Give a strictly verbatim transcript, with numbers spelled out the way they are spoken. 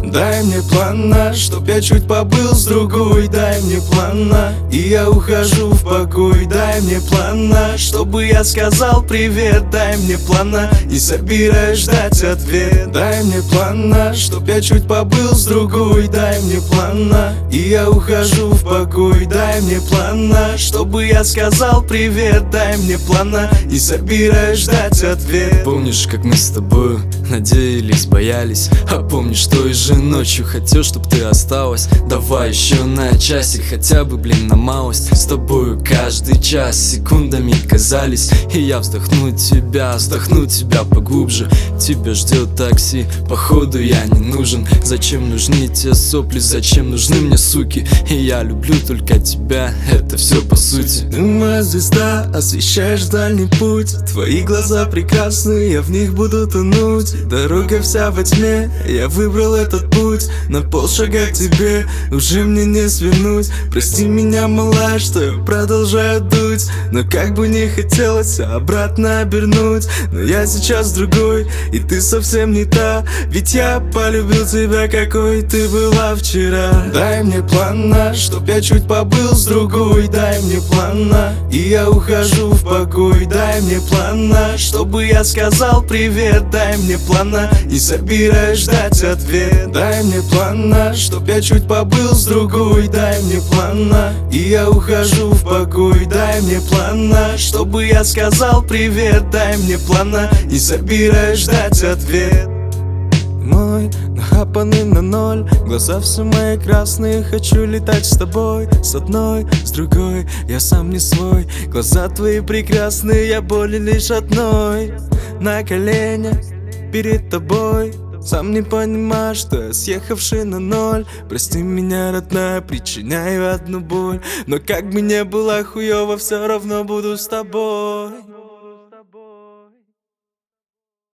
Дай мне плана, чтоб я чуть побыл с другой. Дай мне плана, и я ухожу в покой. Дай мне плана, чтобы я сказал привет. Дай мне плана, не собираюсь ждать ответ. Дай мне плана, чтоб я чуть побыл с другой. Дай мне плана, и я ухожу в покой. Дай мне плана, чтобы я сказал привет. Дай мне плана, не собираюсь ждать ответ. Помнишь, как мы с тобою надеялись, боялись? А помнишь, той же ночью хотел, чтоб ты осталась? Давай еще на часик, хотя бы, блин, на малость. С тобою каждый час секундами казались. И я вздохну тебя, вздохну тебя поглубже. Тебя ждет такси, походу я не нужен. Зачем нужны те сопли, зачем нужны мне суки? И я люблю только тебя, это все по сути. Ты моя звезда, освещаешь дальний путь. Твои глаза прекрасны, я в них буду тонуть. Дорога вся во тьме, я выбрал этот путь. На полшага к тебе, уже мне не свернуть. Прости меня, малая, что я продолжаю дуть. Но как бы не хотелось обратно обернуть. Но я сейчас другой, и ты совсем не та. Ведь я полюбил тебя, какой ты была вчера. Дай мне плана, чтоб я чуть побыл с другой. Дай мне плана, и я ухожу в покой. Дай мне плана, чтобы я сказал привет. Дай мне плана, не собираюсь ждать ответ. Дай мне плана, чтоб я чуть побыл с другой. Дай мне плана, и я ухожу в покой. Дай мне плана, чтобы я сказал привет. Дай мне плана, не собираюсь ждать ответ. Мой нахапанный на ноль, глаза все мои красные. Хочу летать с тобой, с одной, с другой. Я сам не свой, глаза твои прекрасные. Я болен лишь одной, на коленях перед тобой. Сам не понимаю, что я съехавший на ноль. Прости меня, родная, причиняю одну боль. Но как бы не было хуёво, все равно буду с тобой.